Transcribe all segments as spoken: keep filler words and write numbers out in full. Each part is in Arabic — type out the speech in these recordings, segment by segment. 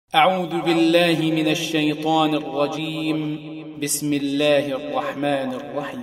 أعوذ بالله من الشيطان الرجيم. بسم الله الرحمن الرحيم.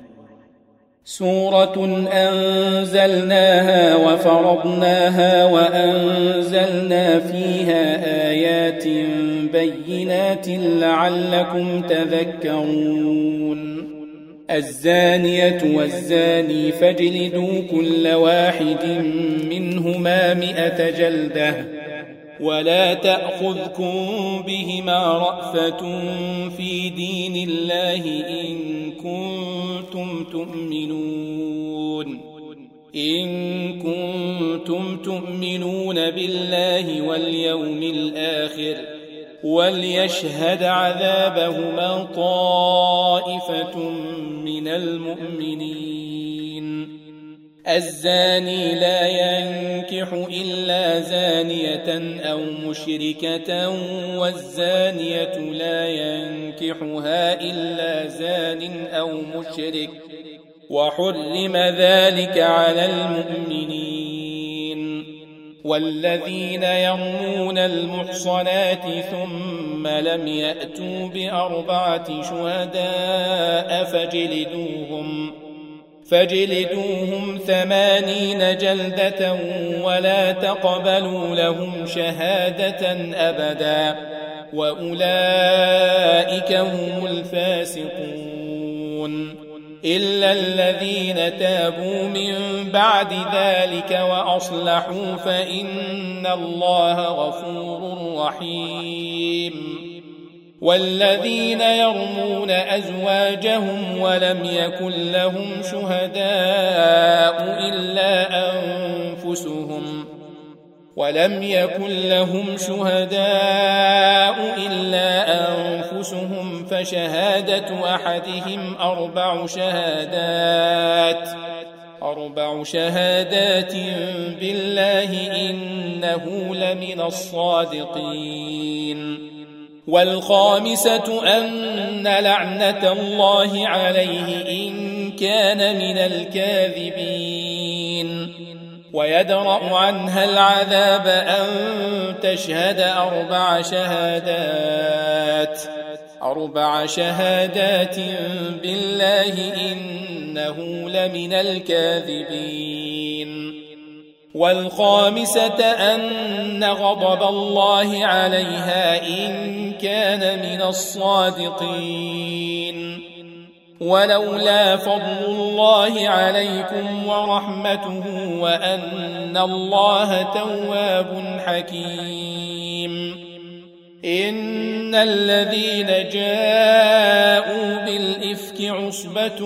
سورة أنزلناها وفرضناها وأنزلنا فيها آيات بينات لعلكم تذكرون. الزانية والزاني فاجلدوا كل واحد منهما مئة جلدة ولا تأخذكم بهما رأفة في دين الله إن كنتم تؤمنون إن كنتم تؤمنون بالله واليوم الآخر وليشهد عذابهما طائفة من المؤمنين. الزاني لا ينكح إلا زانية أو مشركة والزانية لا ينكحها إلا زان أو مشرك وحرم ذلك على المؤمنين. والذين يرمون المحصنات ثم لم يأتوا بأربعة شهداء فاجلدوهم فاجلدوهم ثمانين جلدة ولا تقبلوا لهم شهادة أبدا وأولئك هم الفاسقون إلا الذين تابوا من بعد ذلك وأصلحوا فإن الله غفور رحيم. والذين يرمون أزواجهم ولم يكن لهم شهداء إلا أنفسهم ولم يكن لهم شهداء إلا أنفسهم فشهادة أحدهم أربع شهادات أربع شهادات بالله إنه لمن الصادقين. والخامسة أن لعنة الله عليه إن كان من الكاذبين. ويدرأ عنها العذاب أن تشهد أربع شهادات أربع شهادات بالله إنه لمن الكاذبين. والخامسة أن غضب الله عليها إن كان من الصادقين. ولولا فضل الله عليكم ورحمته وأن الله تواب حكيم. إن الذين جاءوا بالإفك عصبة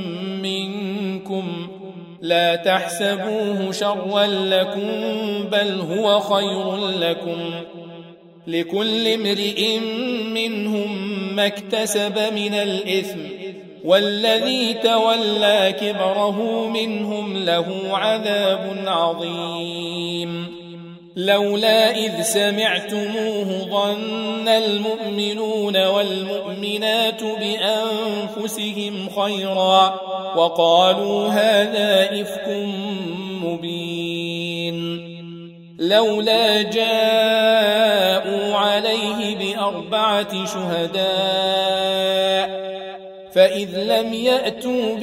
منكم لا تحسبوه شرا لكم بل هو خير لكم لكل امرئ منهم ما اكتسب من الإثم والذي تولى كبره منهم له عذاب عظيم. لولا إذ سمعتموه ظن المؤمنون والمؤمنات بأنفسهم خيرا وقالوا هذا إفك مبين. لولا جاءوا عليه بأربعة شهداء فإذ لم يأتوا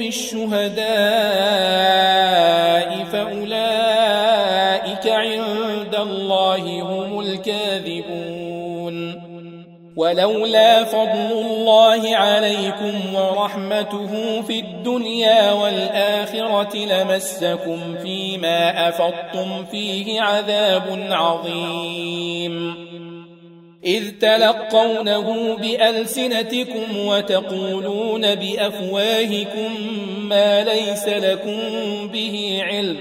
بالشهداء فأولئك عند الله هم الكاذبون. ولولا فضل الله عليكم ورحمته في الدنيا والآخرة لمسكم فيما أفضتم فيه عذاب عظيم. إذ تلقونه بألسنتكم وتقولون بأفواهكم ما ليس لكم به علم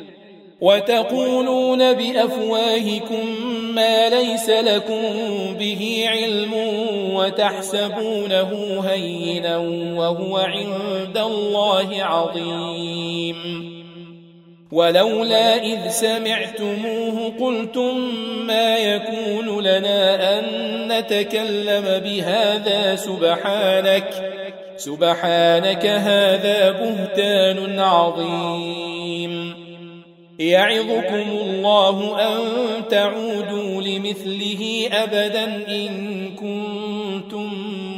وتقولون بأفواهكم ما ليس لكم به علم وتحسبونه هينا وهو عند الله عظيم. ولولا إذ سمعتموه قلتم ما يكون لنا أن نتكلم بهذا سبحانك سبحانك هذا بهتان عظيم. يعظكم الله أن تعودوا لمثله أبدا إن كنتم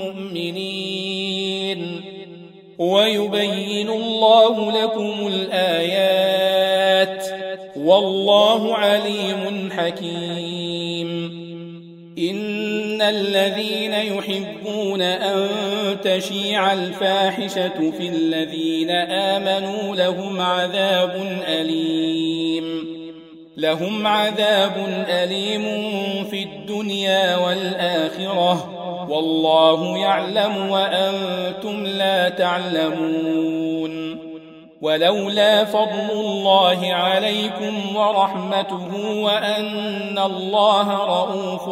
مؤمنين ويبين الله لكم الآيات والله عليم حكيم. إن الذين يحبون أن تشيع الفاحشة في الذين آمنوا لهم عذاب أليم لهم عذاب أليم في الدنيا والآخرة والله يعلم وأنتم لا تعلمون. ولولا فضل الله عليكم ورحمته وأن الله رؤوف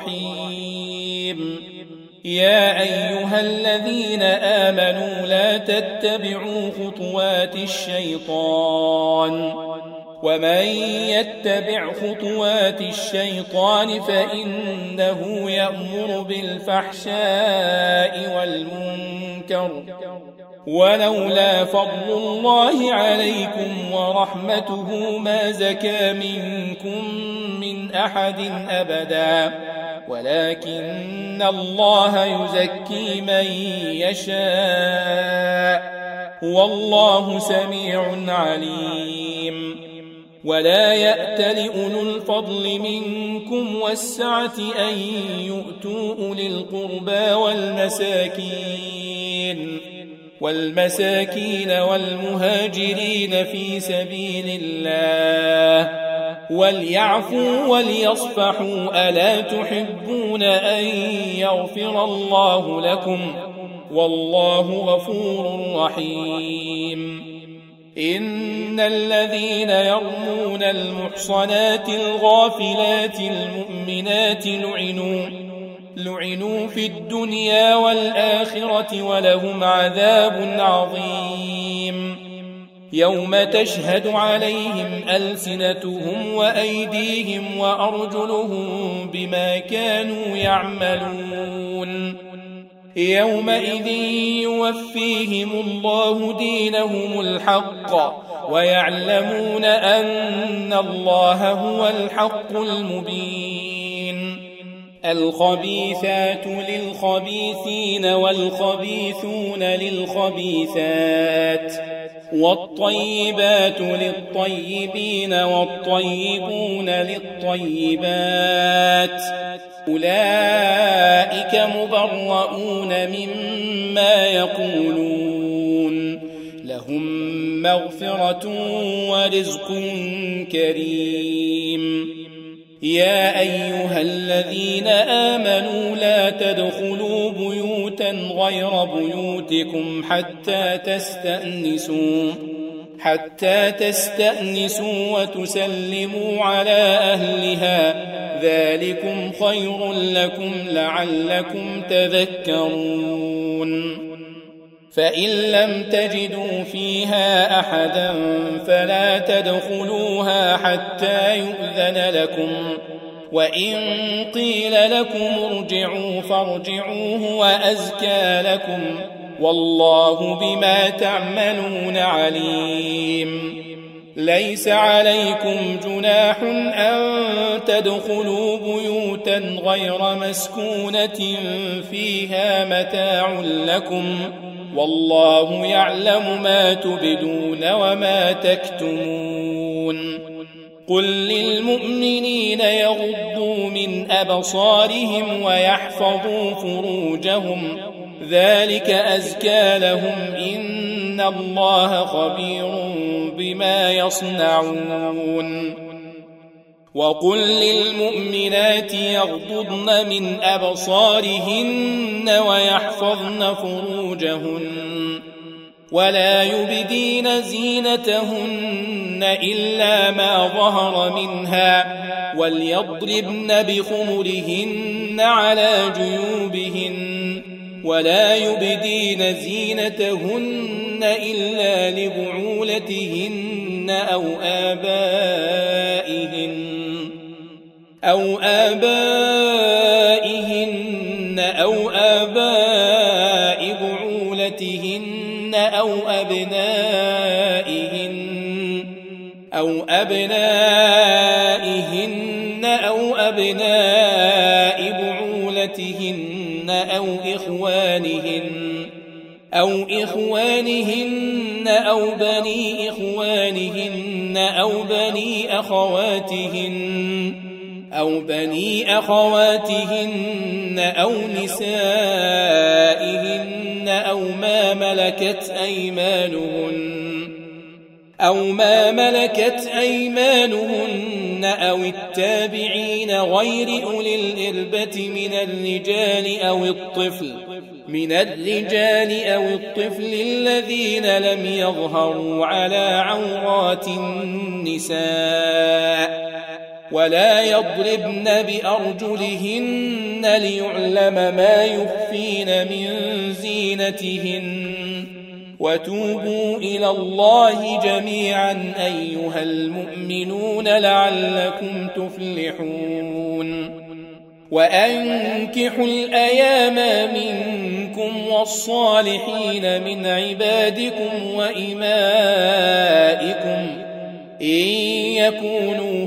رحيم يا أيها الذين آمنوا لا تتبعوا خطوات الشيطان ومن يتبع خطوات الشيطان فإنه يأمر بالفحشاء والمنكر ولولا فضل الله عليكم ورحمته ما زكى منكم من أحد أبدا ولكن الله يزكي من يشاء والله سميع عليم. ولا يأتل أولو الفضل منكم والسعة أن يؤتوا أولي القربى والمساكين والمساكين والمهاجرين في سبيل الله وليعفوا وليصفحوا ألا تحبون أن يغفر الله لكم والله غفور رحيم. إن الذين يرمون المحصنات الغافلات المؤمنات لعنوا لعنوا في الدنيا والآخرة ولهم عذاب عظيم يوم تشهد عليهم ألسنتهم وأيديهم وأرجلهم بما كانوا يعملون يومئذ يوفيهم الله دينهم الحق ويعلمون أن الله هو الحق المبين. الخبيثات للخبيثين والخبيثون للخبيثات والطيبات للطيبين والطيبون للطيبات أولئك مبرؤون مما يقولون لهم مغفرة ورزق كريم. يا أيها الذين آمنوا لا تدخلوا بيوتا غير بيوتكم حتى تستأنسوا حتى تستأنسوا وتسلموا على أهلها ذلكم خير لكم لعلكم تذكرون. فإن لم تجدوا فيها أحدا فلا تدخلوها حتى يؤذن لكم وإن قيل لكم ارجعوا فارجعوا هو أزكى لكم والله بما تعملون عليم. ليس عليكم جناح أن تدخلوا بيوتا غير مسكونة فيها متاع لكم والله يعلم ما تبدون وما تكتمون. قل للمؤمنين يغضوا من أبصارهم ويحفظوا فروجهم ذلك أزكى لهم إن الله خبير بما يصنعون. وقل للمؤمنات يغضضن من أبصارهن ويحفظن فروجهن ولا يبدين زينتهن إلا ما ظهر منها وليضربن بخمرهن على جيوبهن ولا يبدين زينتهن إلا لبعولتهن أو آبائهن أو آبائهن أو آباء بعولتهن أو أبنائهن أو أبنائهن أو أبناء بعولتهن أو إخوانهن أو إخوانهن أو بني إخوانهن أو بني أخواتهن أو بني أخواتهن أو نسائهن أو ما ملكت أيمانهن أو ما ملكت أيمانهن أو التابعين غير أولي الإربة من الرجال أو الطفل من الرجال أو الطفل الذين لم يظهروا على عورات النساء ولا يضربن بأرجلهن ليعلم ما يخفين من زينتهن وتوبوا إلى الله جميعا أيها المؤمنون لعلكم تفلحون وأنكحوا الأيام منكم والصالحين من عبادكم وإمائكم إن يكونوا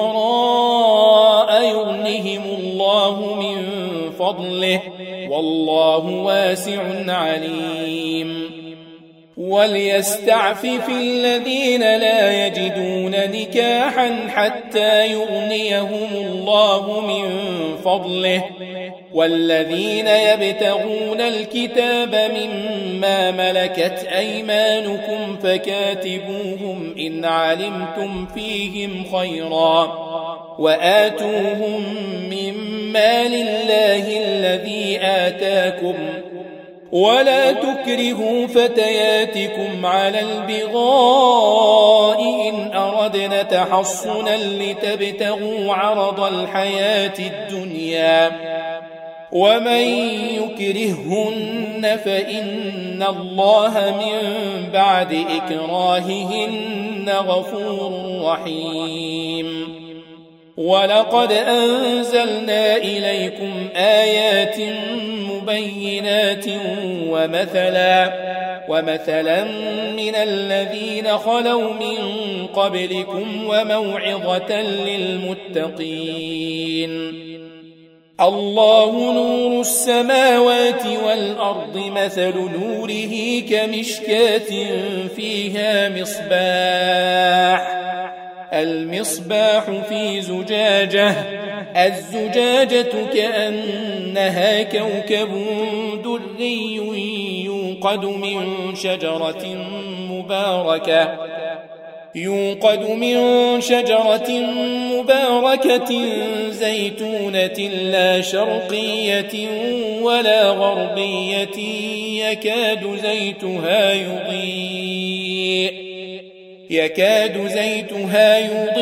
فقراء يغنهم الله من فضله والله واسع عليم وليستعفف الذين لا يجدون نكاحا حتى يغنيهم الله من فضله والذين يبتغون الكتاب مما ملكت أيمانكم فكاتبوهم إن علمتم فيهم خيرا وآتوهم مما لله الذي آتاكم ولا تكرهوا فتياتكم على البغاء إن أردنا تحصنا لتبتغوا عرض الحياة الدنيا ومن يكرههن فإن الله من بعد إكراههن غفور رحيم ولقد أنزلنا إليكم آيات مبينات ومثلا ومثلا من الذين خلوا من قبلكم وموعظة للمتقين الله نور السماوات والأرض مثل نوره كمشكاة فيها مصباح المصباح في زجاجة الزجاجة كأنها كوكب دري يوقد من شجرة مباركة يوقد من شجرة مباركة زيتونة لا شرقية ولا غربية يكاد زيتها يضيء يكاد زيتها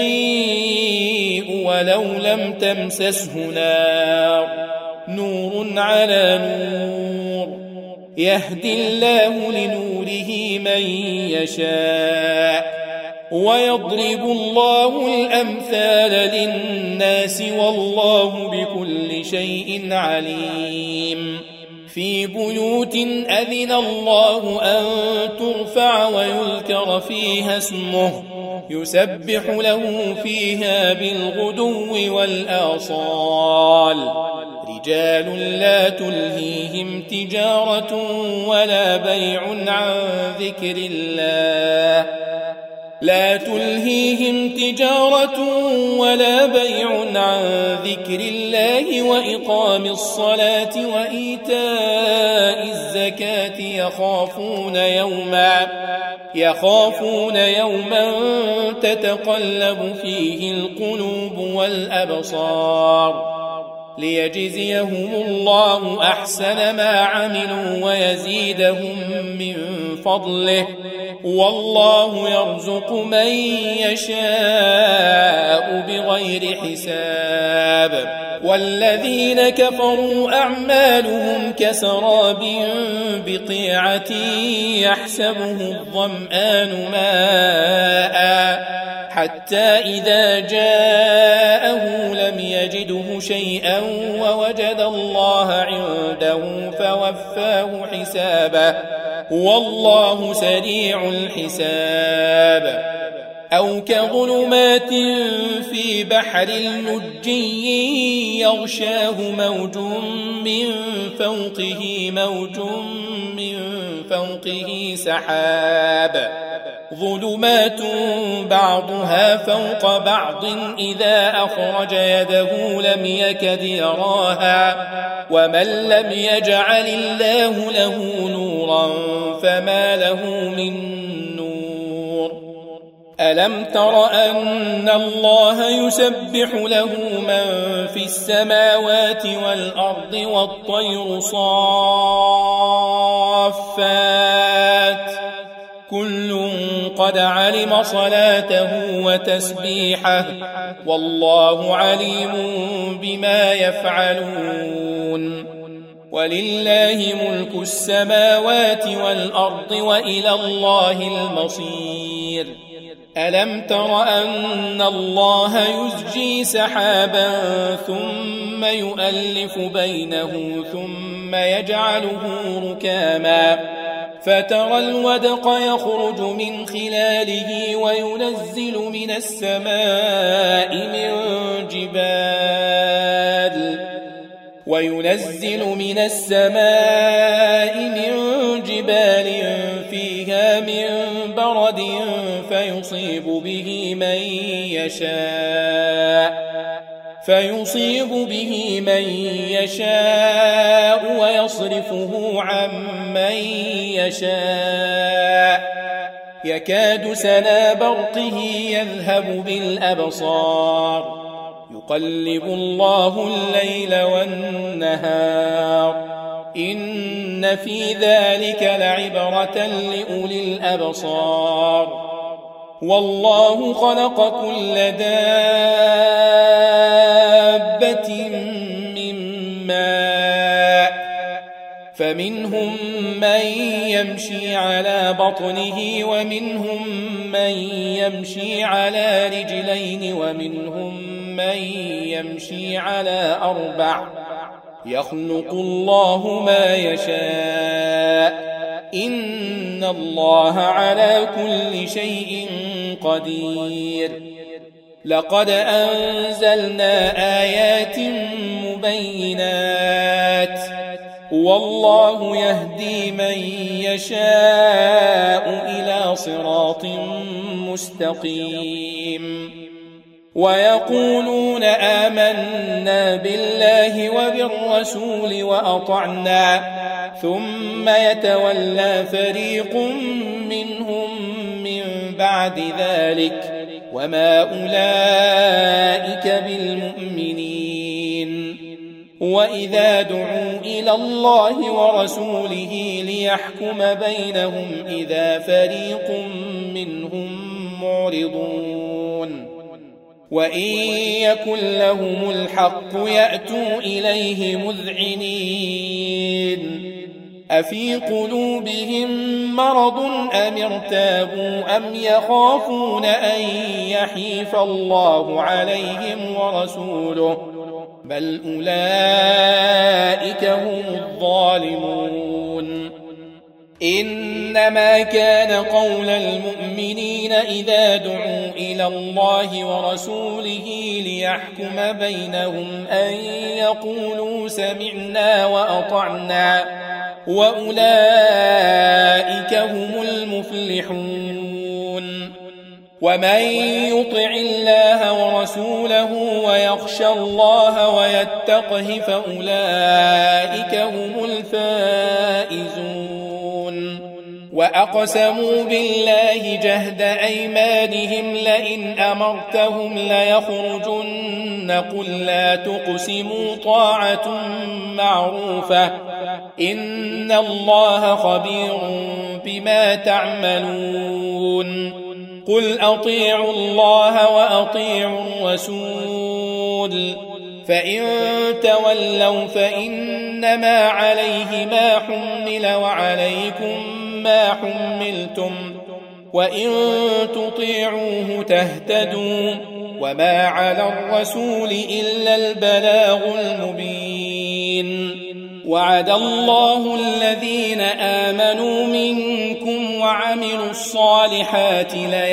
يضيء ولو لم تمسسه نار نور على نور يهدي الله لنوره من يشاء ويضرب الله الأمثال للناس والله بكل شيء عليم في بيوت أذن الله أن ترفع ويذكر فيها اسمه يسبح له فيها بالغدو والآصال رجال لا تلهيهم تجارة ولا بيع عن ذكر الله لا تلهيهم تجارة ولا بيع عن ذكر الله وإقام الصلاة وإيتاء الزكاة يخافون يوما يخافون يوما تتقلب فيه القلوب والأبصار ليجزيهم الله أحسن ما عملوا ويزيدهم من فضله والله يرزق من يشاء بغير حساب والذين كفروا أعمالهم كسراب بقيعة يحسبه الظمآن ماء حتى إذا جاءه لم يجده شيئا ووجد الله عنده فوفاه حسابه والله سريع الحساب أو كظلمات في بحر لجي يغشاه موج من فوقه موج من فوقه سحاب ظلمات بعضها فوق بعض إذا أخرج يده لم يكد يراها ومن لم يجعل الله له نورا فما له من نور ألم تر أن الله يسبح له من في السماوات والأرض والطير صافات كل قد علم صلاته وتسبيحه والله عليم بما يفعلون ولله ملك السماوات والأرض وإلى الله المصير ألم تر أن الله يزجي سحابا ثم يؤلف بينه ثم يجعله ركاما فترى الودق يخرج من خلاله وينزل من السماء من جبال وينزل من السماء من جبال فيها من برد فيصيب به من يشاء فيصيب به من يشاء ويصرفه عن من يشاء يكاد سنا برقه يذهب بالأبصار يقلب الله الليل والنهار إن في ذلك لعبرة لأولي الأبصار والله خلق كل دابة من ماء فمنهم من يمشي على بطنه ومنهم من يمشي على رجلين ومنهم من يمشي على أربع يخلق الله ما يشاء إن الله على كل شيء قدير لقد أنزلنا آيات مبينات والله يهدي من يشاء إلى صراط مستقيم ويقولون آمنا بالله وبالرسول وأطعنا ثم يتولى فريق منهم من بعد ذلك وما أولئك بالمؤمنين وإذا دعوا إلى الله ورسوله ليحكم بينهم إذا فريق منهم معرضون وإن يكن لهم الحق يأتوا إليه مذعنين أفي قلوبهم مرض أم ارتابوا أم يخافون أن يحيف الله عليهم ورسوله بل أولئك هم الظالمون إنما كان قول المؤمنين إذا دعوا إلى الله ورسوله ليحكم بينهم أن يقولوا سمعنا وأطعنا وأولئك هم المفلحون ومن يطع الله ورسوله ويخشى الله ويتقه فأولئك هم الفائزون وأقسموا بالله جهد أيمانهم لئن أمرتهم ليخرجن قل لا تقسموا طاعة معروفة إن الله خبير بما تعملون قل أطيعوا الله وأطيعوا الرسول فإن تولوا فإنما عليه ما حمل وعليكم ما حملتم وإن تطيعوه تهتدوا وما على الرسول إلا البلاغ المبين وعد الله الذين آمنوا منكم وعملوا الصالحات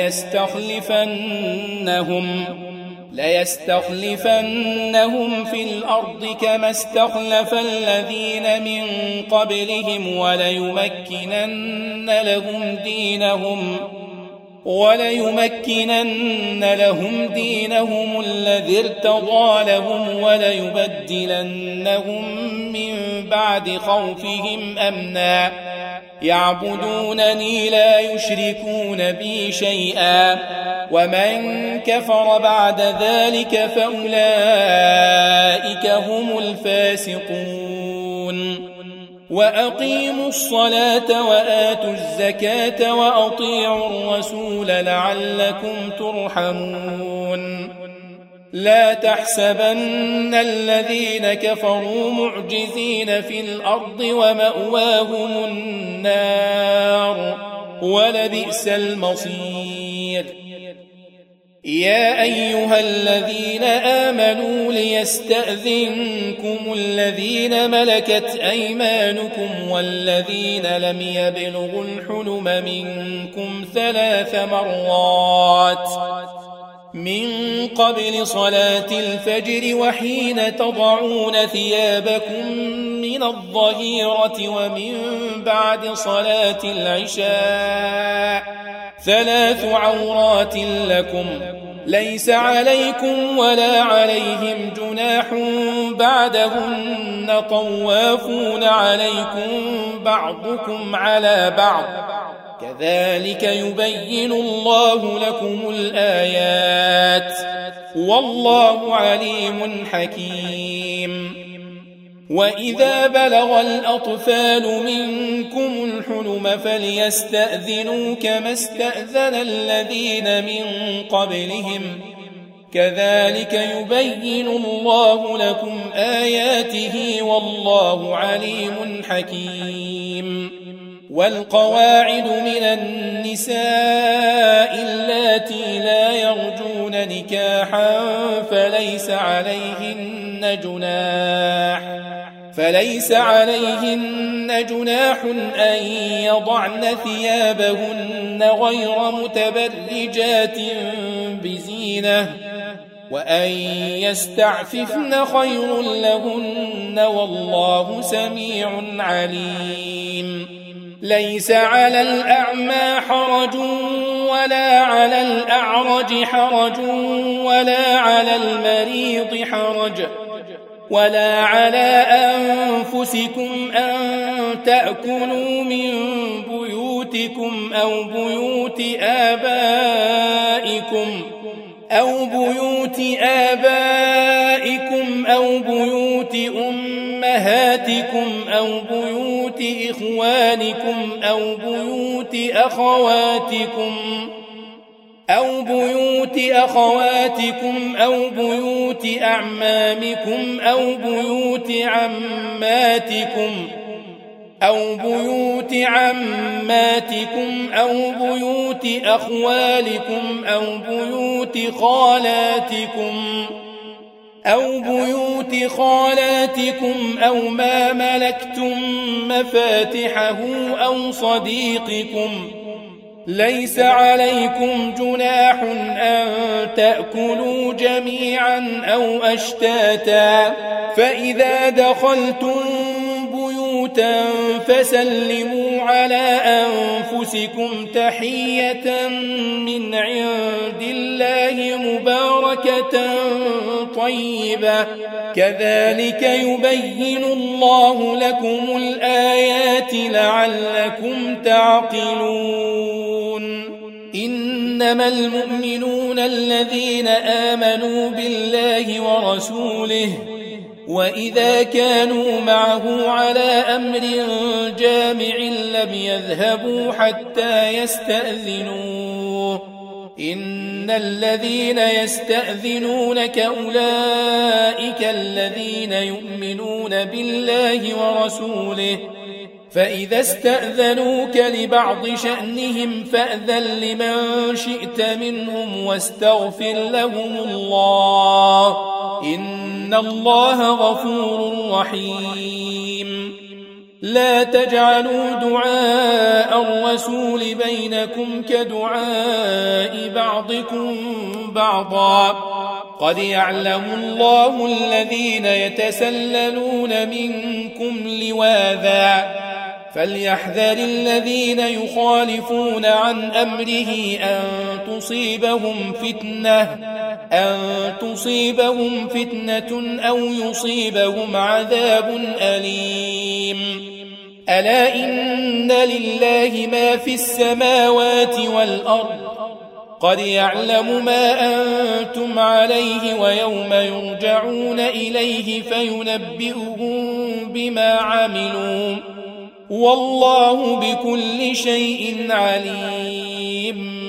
ليستخلفنهم ليستخلفنهم في الأرض كما استخلف الذين من قبلهم وليمكنن لهم دينهم وليمكنن لهم دينهم الذي ارتضى لهم وليبدلنهم من بعد خوفهم أمنا يعبدونني لا يشركون بي شيئا ومن كفر بعد ذلك فأولئك هم الفاسقون وأقيموا الصلاة وآتوا الزكاة وأطيعوا الرسول لعلكم ترحمون لا تحسبن الذين كفروا معجزين في الأرض ومأواهم النار ولبئس المصير يا أيها الذين آمنوا ليستأذنكم الذين ملكت أيمانكم والذين لم يبلغوا الحلم منكم ثلاث مرات من قبل صلاة الفجر وحين تضعون ثيابكم من الظهيرة ومن بعد صلاة العشاء ثلاث عورات لكم ليس عليكم ولا عليهم جناح بعدهن طوافون عليكم بعضكم على بعض كذلك يبين الله لكم الآيات والله عليم حكيم وإذا بلغ الأطفال منكم الحلم فليستأذنوا كما استأذن الذين من قبلهم كذلك يبين الله لكم آياته والله عليم حكيم والقواعد من النساء اللاتي لا يرجون نكاحا فليس عليهن جناح فليس عليهن جناح أن يضعن ثيابهن غير متبرجات بزينة وأن يستعففن خير لهن والله سميع عليم ليس على الأعمى حرج ولا على الأعرج حرج ولا على المريض حرج ولا على أنفسكم أن تأكلوا من بيوتكم أو بيوت آبائكم أو بيوت آبائكم أو بيوت أمهاتكم أو بيوت إخوانكم أو بيوت أخواتكم أو بيوت أخواتكم أو بيوت أعمامكم أو بيوت عماتكم أو بيوت عماتكم أو بيوت أخوالكم أو بيوت خالاتكم أو بيوت خالاتكم أو ما ملكتم مفاتحه أو صديقكم ليس عليكم جناح أن تأكلوا جميعا أو أشتاتا فإذا دخلتم بيوتا فسلموا على أنفسكم تحية من عند الله مباركة طيبة كذلك يبين الله لكم الآيات لعلكم تعقلون إنما المؤمنون الذين آمنوا بالله ورسوله وإذا كانوا معه على أمر جامع لم يذهبوا حتى يستأذنوه إن الذين يستأذنونك أولئك الذين يؤمنون بالله ورسوله فإذا استأذنوك لبعض شأنهم فأذن لمن شئت منهم واستغفر لهم الله إن الله غفور رحيم لا تجعلوا دعاء الرسول بينكم كدعاء بعضكم بعضا قد يعلم الله الذين يتسللون منكم لواذا فليحذر الذين يخالفون عن أمره أن تصيبهم فتنة أن تصيبهم فتنة أو يصيبهم عذاب أليم ألا إن لله ما في السماوات والأرض قد يعلم ما أنتم عليه ويوم يرجعون إليه فينبئهم بما عملوا والله بكل شيء عليم